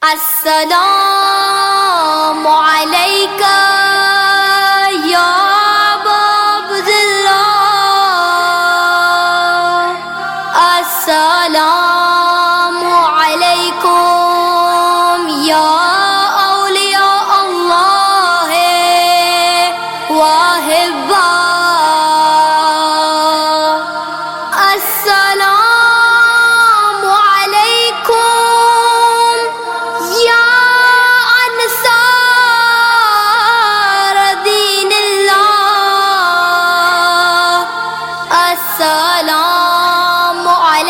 السلام علیکہ یا ابا عبداللہ، السلام علیکم یا اولیاء اللہ واحبہ، السلام علیکم یا انصار دین اللہ، السلام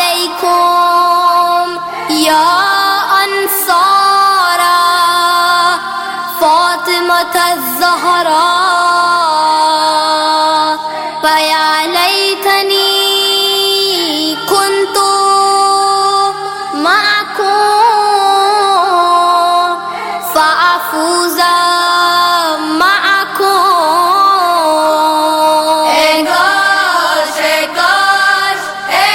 علیکم یا انصار فاطمۃ الزہراء، فیا لیتنی كنت معكم فأفوز معكم۔ اے کاش اے کاش اے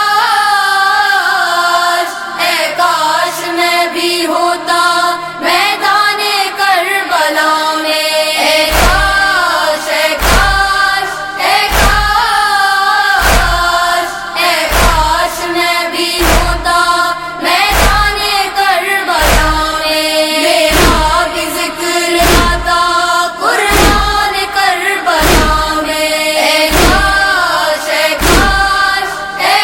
کاش اے کاش میں بھی ہوتا میدان کربلا میں، اے کاش اے کاش اے کاش اے کاش میں بھی ہوتا میدان کربلا میں، میرا بھی ذکر آتا قرآن کربلا میں، اے کاش اے کاش اے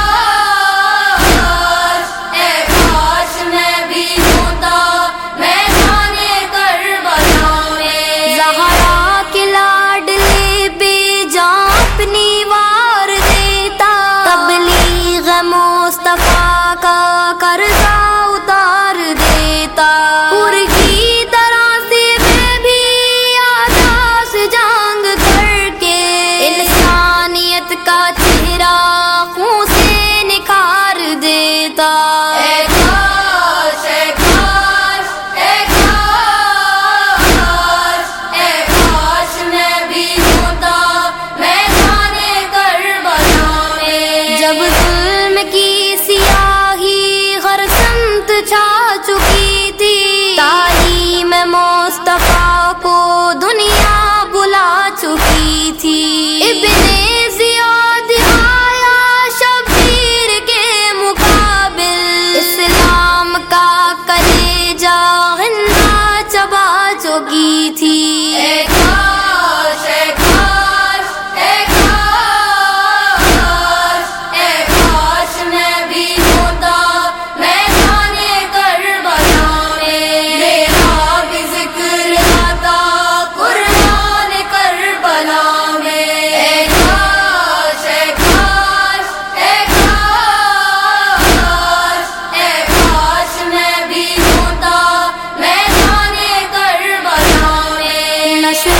کاش اے کاش میں بھی ہوتا میدان کربلا میں، زہرا کے لاڈلے بے جاں اپنی وار دیتا، تبلیغ مصطفیٰ کا قرضہ اتار دیتا، پور کی طرح سے میں بھی آتش جنگ کر کے انسانیت کا چہرہ خون سے نکھار دیتا، اے کاش اے کاش اے کاش اے کاش میں بھی ہوتا میدان کربلا میں، جب ظلم کی سیاہی ہر سمت چھا چکی تھی، تعلیم مصطفیٰ کو دنیا بلا چکی تھی، ابن زیاد آیا شبیر کے مقابل، اسلام کا کلیجہ غنہ چبا چکی تھی، اے کاش اے کاش اے کاش اے کاش میں بھی ہوتا میدان کربلا میں، میرا بھی ذکر آتا قرآن کربلا میں، اے کاش اے کاش اے کاش اے کاش میں بھی ہوتا میدان کربلا میں،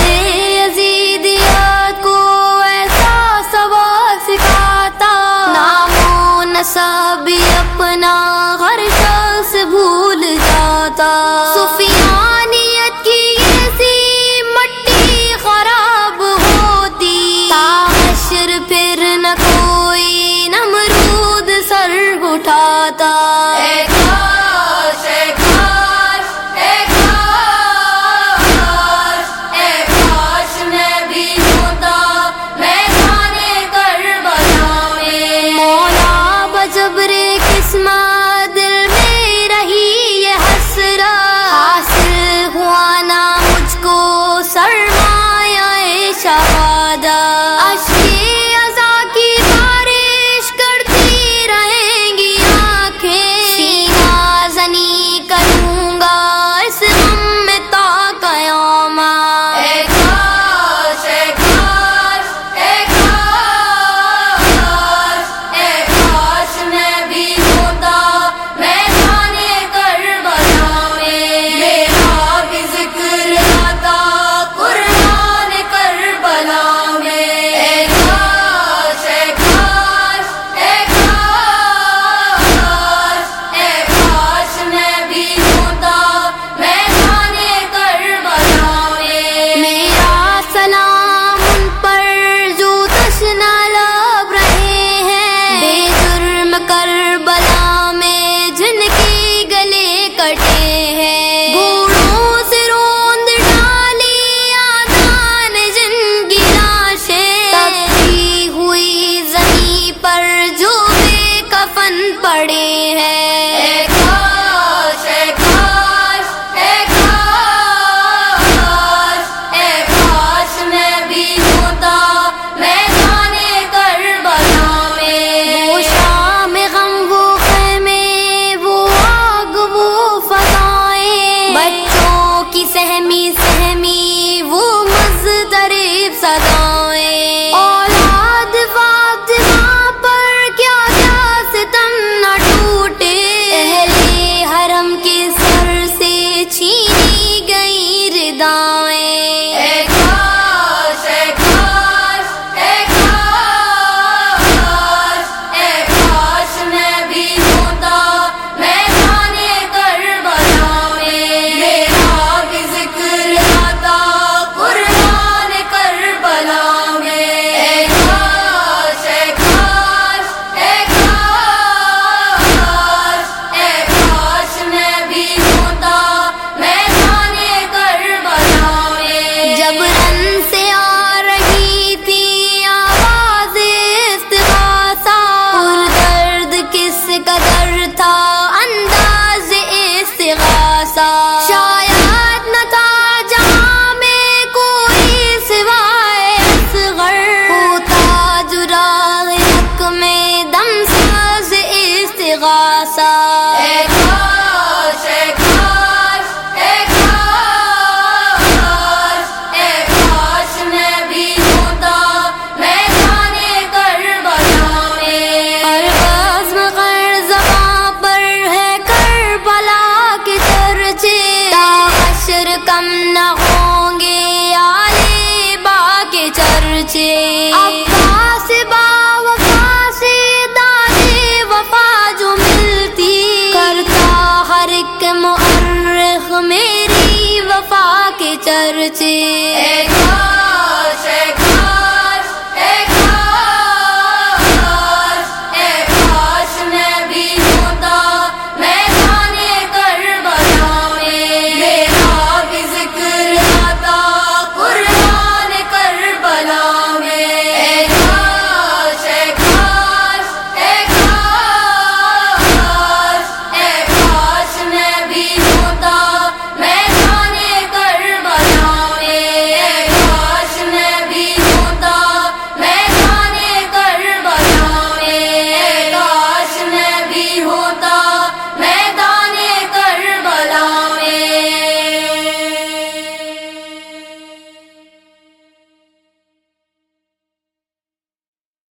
نہیں سہمی وہ مضطرب صدائیں، اولاد فاطمہ پر کیا کیا ستم نہ ٹوٹے، اہل حرم کے سر سے چھینی گئی ردائیں۔ اے کاش اے کاش اے کاش اے کاش میں بھی ہوتا میدان کربلا میں، میرا بھی ذکر آتا قربان کربلا میں۔ اے کاش اے کاش اے کاش اے کاش میں بھی ہوتا میدان کربلا میں۔ جب رن سے آ رہی تھی آواز استغاثہ، پردرد کس قدر تھا انداز استغاثہ، شاید نہ تھا جہاں میں کوئی سوائے اصغر، ہوتا جراح حق میں دم ساز استغاثہ۔ اے کاش اے کاش اے کاش اے کاش میں بھی ہوتا میدان کربلا میں۔ ہر بزم غرزباں پر ہے کربلا کے چرچے، تا حشر کم نہ ہوں گے آل با کے چرچے، عباس با وفا سے داد وفا جو ملتی، کرتا ہر ایک مؤرخ میری وفا کے چرچے۔